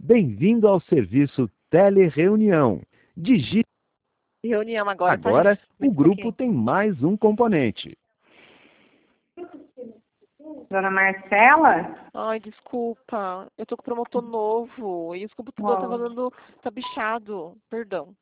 Bem-vindo ao serviço Telereunião. Digite Reunião agora, agora, tá, o grupo tem mais um componente. Dona Marcela? Ai, desculpa. Eu tô com promotor novo e os computadores tá bichado. Perdão.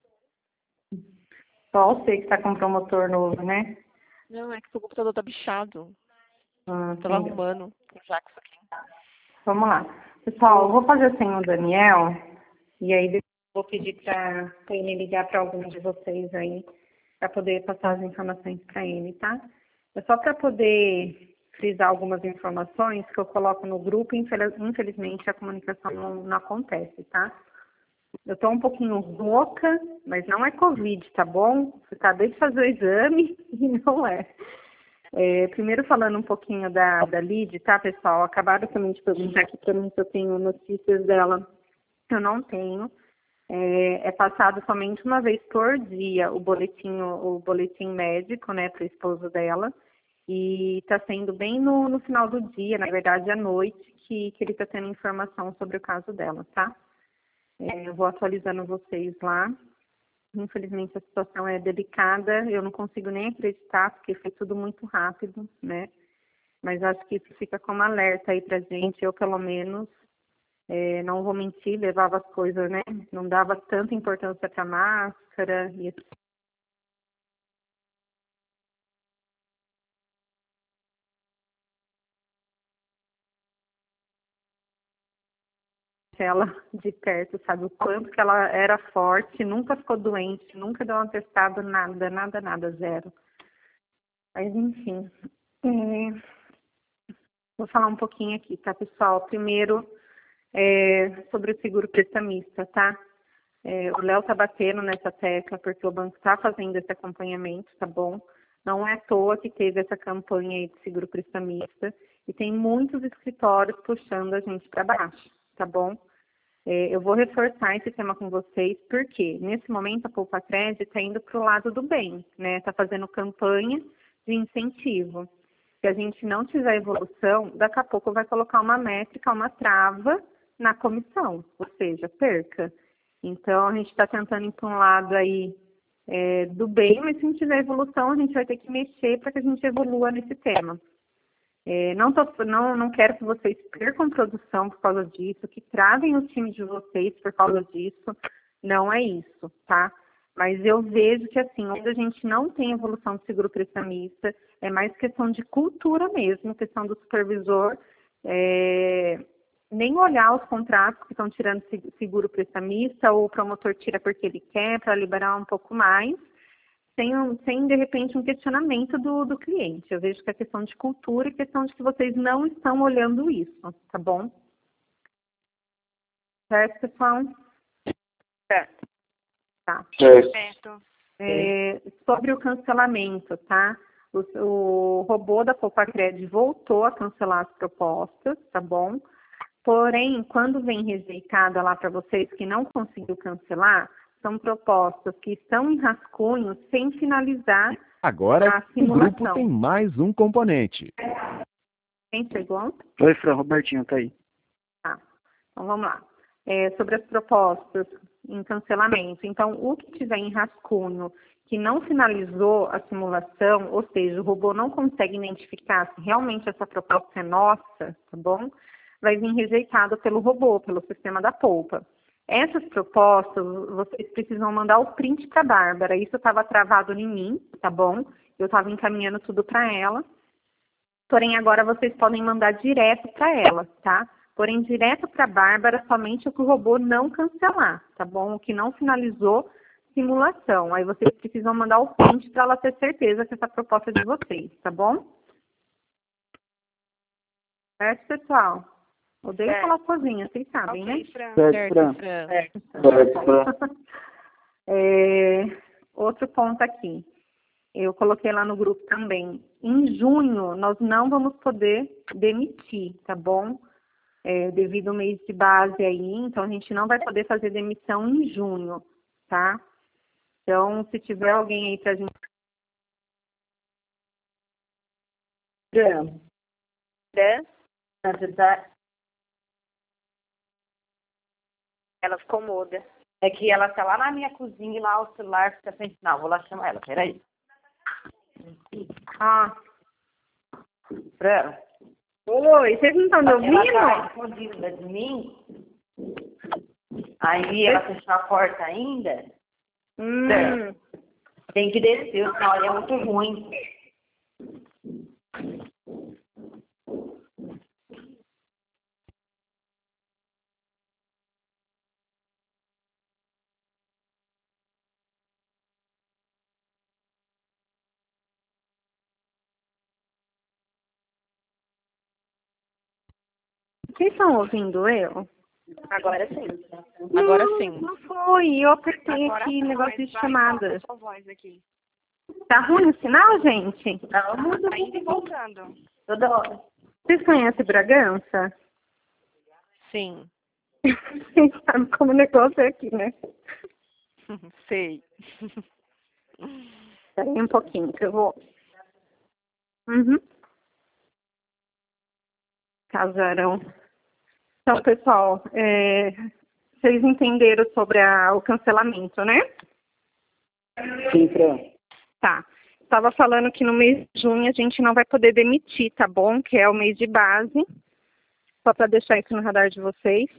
Só você que está com promotor novo, né? Não, é que o computador tá bichado. Tava Entendi. arrumando o Jax aqui. Vamos lá. Pessoal, eu vou fazer sem o Daniel e aí depois eu vou pedir para ele ligar para algum de vocês aí para poder passar as informações para ele, tá? É só para poder frisar algumas informações que eu coloco no grupo e infelizmente a comunicação não acontece, tá? Eu tô um pouquinho rouca, mas não é Covid, tá bom? Você acabei de fazer o exame e não é. Primeiro falando um pouquinho da Lid, tá, pessoal? Acabaram também de perguntar aqui para mim se eu tenho notícias dela. Eu não tenho. É passado somente uma vez por dia o boletim médico, né, para o esposo dela. E está sendo bem no final do dia, na verdade à noite, que ele está tendo informação sobre o caso dela, tá? Eu vou atualizando vocês lá. Infelizmente a situação é delicada, eu não consigo nem acreditar, porque foi tudo muito rápido, né? Mas acho que isso fica como alerta aí pra gente, eu pelo menos, não vou mentir, levava as coisas, né? Não dava tanta importância pra máscara e ela de perto, sabe? O quanto que ela era forte, nunca ficou doente, nunca deu um atestado, nada, zero. Mas enfim, vou falar um pouquinho aqui, tá, pessoal? Primeiro, sobre o seguro prestamista, tá? O Léo tá batendo nessa tecla porque o banco está fazendo esse acompanhamento, tá bom? Não é à toa que teve essa campanha aí de seguro prestamista e tem muitos escritórios puxando a gente para baixo, tá bom? Eu vou reforçar esse tema com vocês, porque nesse momento a Poupa Crédito está indo para o lado do bem, né? Está fazendo campanha de incentivo. Se a gente não tiver evolução, daqui a pouco vai colocar uma métrica, uma trava na comissão, ou seja, perca. Então, a gente está tentando ir para um lado aí do bem, mas se não tiver evolução, a gente vai ter que mexer para que a gente evolua nesse tema. Não quero que vocês percam produção por causa disso, que travem o time de vocês por causa disso. Não é isso, tá? Mas eu vejo que, assim, onde a gente não tem evolução do seguro prestamista, é mais questão de cultura mesmo, questão do supervisor, nem olhar os contratos que estão tirando seguro prestamista, ou o promotor tira porque ele quer, para liberar um pouco mais, sem, de repente, um questionamento do cliente. Eu vejo que é questão de cultura e questão de que vocês não estão olhando isso, tá bom? Certo, pessoal? Certo. Tá. Certo. Sobre o cancelamento, tá? O robô da Poupa Crédito voltou a cancelar as propostas, tá bom? Porém, quando vem rejeitada lá para vocês que não conseguiu cancelar, são propostas que estão em rascunho sem finalizar Agora, a o simulação. grupo tem mais um componente. Quem chegou? Oi, Fran, Robertinho, tá aí. Tá, então vamos lá. Sobre as propostas em cancelamento. Então, o que tiver em rascunho que não finalizou a simulação, ou seja, o robô não consegue identificar se realmente essa proposta é nossa, tá bom? Vai vir rejeitado pelo robô, pelo sistema da Poupa. Essas propostas, vocês precisam mandar o print para a Bárbara. Isso estava travado em mim, tá bom? Eu estava encaminhando tudo para ela. Porém, agora vocês podem mandar direto para ela, tá? Porém, direto para a Bárbara, somente o que o robô não cancelar, tá bom? O que não finalizou simulação. Aí vocês precisam mandar o print para ela ter certeza que essa proposta é de vocês, tá bom? Certo, pessoal? Odeio falar sozinha, vocês sabem, né? Certo, Fran. Certo, Fran. Outro ponto aqui. Eu coloquei lá no grupo também. Em junho, nós não vamos poder demitir, tá bom? Devido ao mês de base aí, então a gente não vai poder fazer demissão em junho, tá? Então, se tiver alguém aí pra gente... Ela ficou muda. É que ela tá lá na minha cozinha e lá o celular fica sem sinal. Vou lá chamar ela, peraí. Ah. Fran. Oi, vocês não estão me ouvindo? Ela tá escondida de mim. Aí ela fechou a porta ainda. Fran, tem que descer, o sinal é muito ruim. Vocês estão ouvindo eu? Agora sim. Agora sim. Não foi, eu apertei agora aqui negócio de chamada. Aqui. Tá ruim o sinal, gente? Tá indo e voltando. Toda hora. Vocês conhecem Bragança? Sim. Vocês sabem como o negócio é aqui, né? Sei. Espera aí um pouquinho que eu vou... Casarão. Então, pessoal, vocês entenderam sobre o cancelamento, né? Sim, Fran. Tá. Estava falando que no mês de junho a gente não vai poder demitir, tá bom? Que é o mês de base. Só para deixar isso no radar de vocês.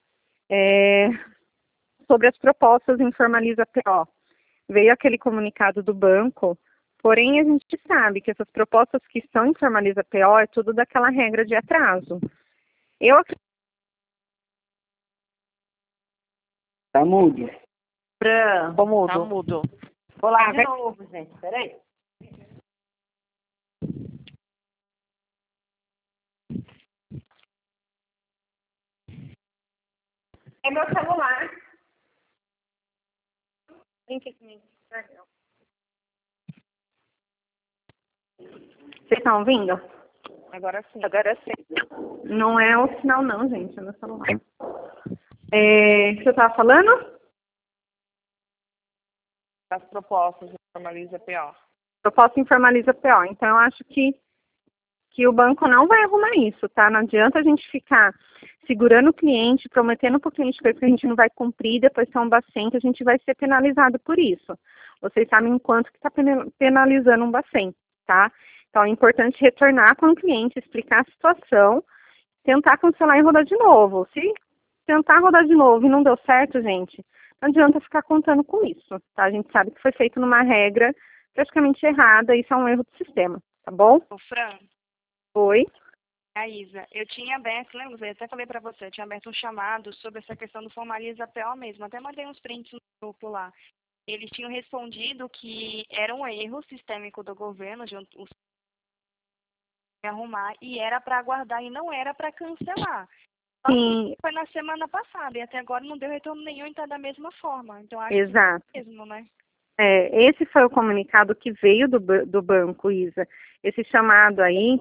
Sobre as propostas em Formaliza PO. Veio aquele comunicado do banco, porém a gente sabe que essas propostas que estão em Formaliza PO é tudo daquela regra de atraso. Eu acredito. Tá mudo. Fran, Tá mudo. vou lá de novo, gente. Peraí. É meu celular. Brinca comigo. Vocês estão ouvindo? Agora sim. Agora sim. Não é o sinal não, gente. É meu celular. Você estava falando? As propostas de Formaliza PO. Proposta em Formaliza PO. Então, eu acho que o banco não vai arrumar isso, tá? Não adianta a gente ficar segurando o cliente, prometendo para o cliente coisa que a gente não vai cumprir, depois ter um Bacen, que a gente vai ser penalizado por isso. Vocês sabem o quanto que está penalizando um Bacen, tá? Então, é importante retornar com o cliente, explicar a situação, tentar cancelar e rodar de novo. Se tentar rodar de novo e não deu certo, gente, não adianta ficar contando com isso, tá? A gente sabe que foi feito numa regra praticamente errada, isso é um erro do sistema, tá bom? Ô, Fran. Oi. A Isa, eu tinha aberto, lembra? Eu até falei pra você, eu tinha aberto um chamado sobre essa questão do Formaliza PO mesmo. Até mandei uns prints no grupo lá. Eles tinham respondido que era um erro sistêmico do governo de arrumar e era para aguardar e não era para cancelar. Sim. Foi na semana passada e até agora não deu retorno nenhum e está da mesma forma. Então acho Exato. que é mesmo, né? Esse foi o comunicado que veio do banco, Isa. Esse chamado aí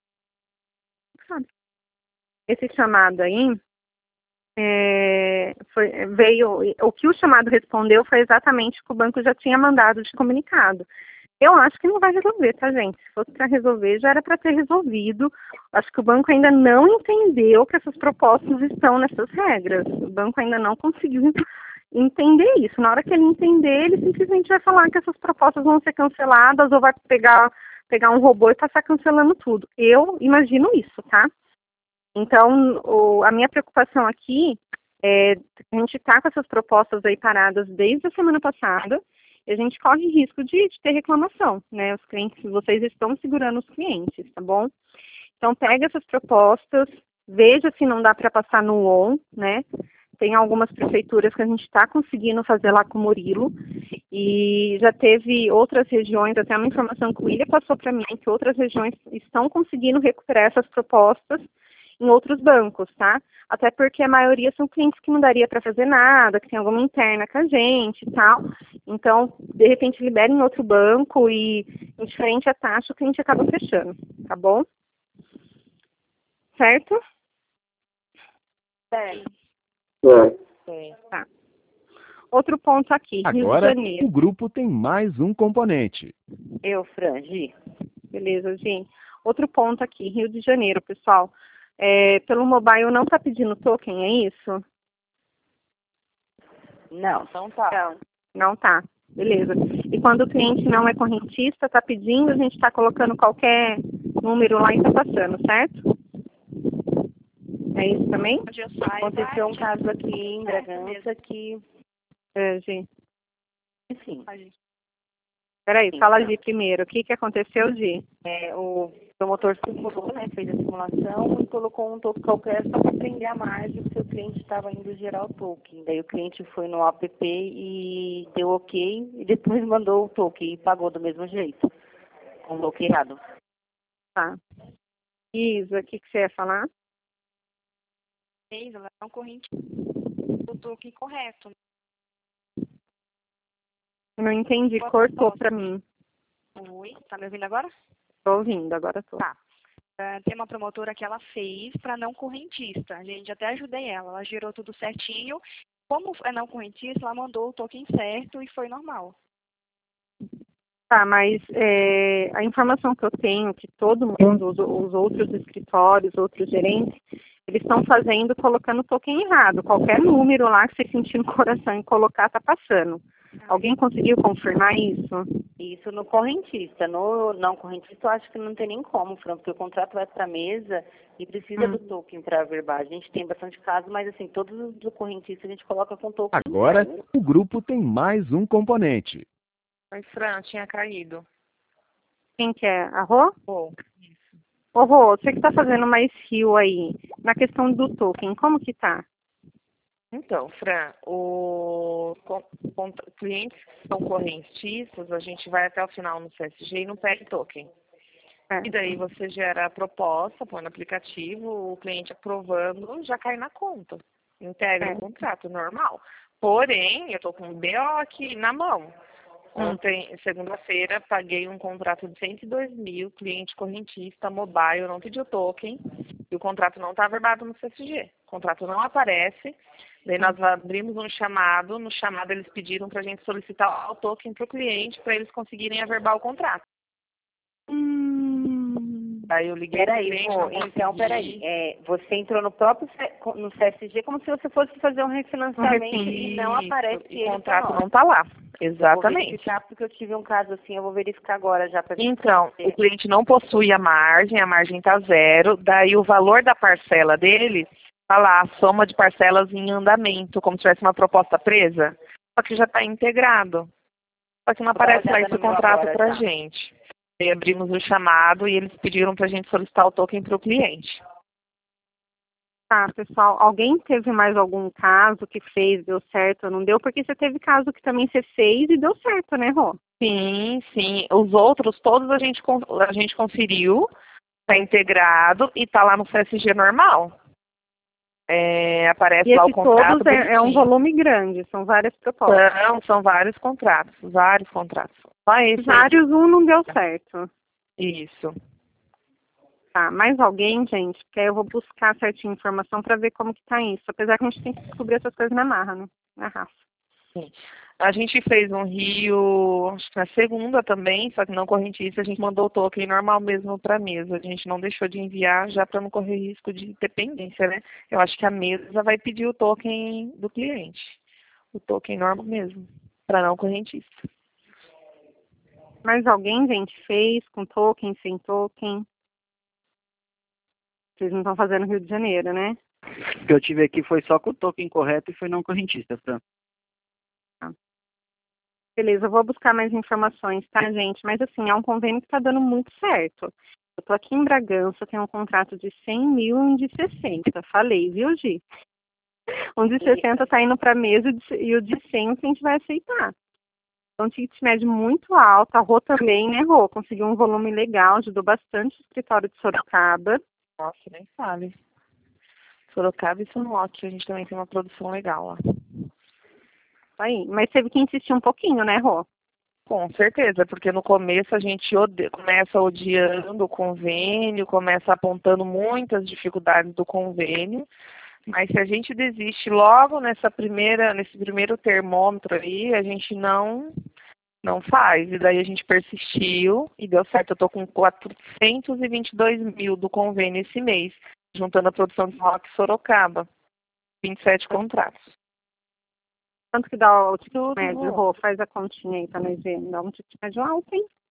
veio, o que o chamado respondeu foi exatamente o que o banco já tinha mandado de comunicado. Eu acho que não vai resolver, tá, gente? Se fosse para resolver, já era para ter resolvido. Acho que o banco ainda não entendeu que essas propostas estão nessas regras. O banco ainda não conseguiu entender isso. Na hora que ele entender, ele simplesmente vai falar que essas propostas vão ser canceladas ou vai pegar um robô e passar cancelando tudo. Eu imagino isso, tá? Então, a minha preocupação aqui é a gente tá com essas propostas aí paradas desde a semana passada e a gente corre risco de ter reclamação, né? Os clientes, vocês estão segurando os clientes, tá bom? Então, pega essas propostas, veja se não dá para passar no ON, né? Tem algumas prefeituras que a gente está conseguindo fazer lá com o Murilo e já teve outras regiões, até uma informação que o William passou para mim, que outras regiões estão conseguindo recuperar essas propostas em outros bancos, tá? Até porque a maioria são clientes que não daria para fazer nada, que tem alguma interna com a gente e tal. Então, de repente, libera em outro banco e, indiferente a taxa, o cliente acaba fechando, tá bom? Certo? Certo. Tá. Outro ponto aqui, Rio de Agora, Janeiro. o grupo tem mais um componente. Eu, Frangi. Beleza, Gi. Outro ponto aqui, Rio de Janeiro, pessoal. Pelo mobile não está pedindo token, é isso? Não. Não tá. Não tá. Beleza. E quando o cliente não é correntista, está pedindo, a gente está colocando qualquer número lá e está passando, certo? É isso também? Onde eu saiba, Aconteceu um caso aqui em Bragança que, Gi. enfim, Peraí, fala Gi primeiro. O que aconteceu, Gi? o promotor simulou, né, fez a simulação e colocou um token qualquer só para prender a margem porque o cliente estava indo gerar o token. Daí o cliente foi no app e deu ok e depois mandou o token e pagou do mesmo jeito, com o token errado. Tá. Isa, o que você ia falar? ela não corrente o token correto. Eu não entendi, cortou pra mim. Oi, tá me ouvindo agora? Tô ouvindo, agora tô. Tá. Tem uma promotora que ela fez para não correntista. A gente até ajudei ela. Ela gerou tudo certinho. Como é não correntista, ela mandou o token certo e foi normal. Tá, mas a informação que eu tenho, que todo mundo, os outros escritórios, outros gerentes, eles estão fazendo, colocando o token errado. Qualquer número lá que você sentir no coração e colocar, tá passando. Alguém conseguiu confirmar isso? Isso no correntista. No não correntista, eu acho que não tem nem como, Fran, porque o contrato vai para a mesa e precisa do token para averbar. A gente tem bastante casos, mas assim, todos os do correntista a gente coloca com token. Agora, o grupo tem mais um componente. Mas, Fran, tinha caído. Quem que é? A Rô? Bom, Ô, Rô, você que tá fazendo mais rio aí, na questão do token, como que tá? então, Fran, clientes que são correntistas, a gente vai até o final no CSG e não pede token. E daí você gera a proposta, põe no aplicativo, o cliente aprovando, já cai na conta. Integra o contrato, normal. Porém, eu estou com o BO aqui na mão. Ontem, segunda-feira, paguei um contrato de 102 mil, cliente correntista, mobile, não pediu token, e o contrato não está averbado no CSG. O contrato não aparece, daí nós abrimos um chamado, no chamado eles pediram para a gente solicitar o token para o cliente, para eles conseguirem averbar o contrato. Daí eu liguei pro cliente, não consegui. Então, peraí, você entrou no próprio no CSG como se você fosse fazer um refinanciamento e não aparece e o contrato não está lá. Exatamente. Vou verificar porque eu tive um caso assim, eu vou verificar agora já para ver. Então, o cliente não possui a margem está zero, daí o valor da parcela dele está lá, a soma de parcelas em andamento, como se tivesse uma proposta presa, só que já está integrado. Só que não aparece lá esse contrato para a gente. Aí abrimos o chamado e eles pediram para a gente solicitar o token para o cliente. Tá, pessoal, alguém teve mais algum caso que fez, deu certo ou não deu? Porque você teve caso que também você fez e deu certo, né, Rô? Sim. Os outros, todos a gente conferiu, está integrado e está lá no CSG normal. Aparece e lá o contrato. Todos é um volume grande, são várias propostas. Não, são vários contratos. Só esse vários, um não deu certo. Isso. Tá, mais alguém, gente? Porque aí eu vou buscar certinha informação para ver como que tá isso. Apesar que a gente tem que descobrir essas coisas na marra, né? Na raça. Sim. A gente fez um Rio, acho que na segunda também, só que não correntista, a gente mandou o token normal mesmo para a mesa. A gente não deixou de enviar já para não correr risco de dependência, né? Eu acho que a mesa vai pedir o token do cliente. O token normal mesmo, para não correntista. Mais alguém, gente, fez com token, sem token? Vocês não estão fazendo Rio de Janeiro, né? O que eu tive aqui foi só com o token correto e foi não correntista, Fran. Beleza, eu vou buscar mais informações, tá, gente? Mas assim, é um convênio que está dando muito certo. Eu tô aqui em Bragança, tenho um contrato de 100 mil e um de 60. Falei, viu, Gi? Um de 60 tá indo para mesa e o de 100 a gente vai aceitar. Então, ticket médio muito alto. A Rô também, né, Rô? Conseguiu um volume legal, ajudou bastante o escritório de Sorocaba. Nossa, nem fale. Sorocaba e São Roque, a gente também tem uma produção legal lá. Aí, mas teve que insistir um pouquinho, né, Rô? Com certeza, porque no começo a gente começa odiando o convênio, começa apontando muitas dificuldades do convênio, mas se a gente desiste logo nesse primeiro termômetro aí, a gente não faz. E daí a gente persistiu e deu certo. Eu estou com 422 mil do convênio esse mês, juntando a produção de rock e Sorocaba. 27 contratos. Quanto que dá o ticket médio, Rô? Faz a continha aí, tá no IG. Dá um ticket médio alto, hein?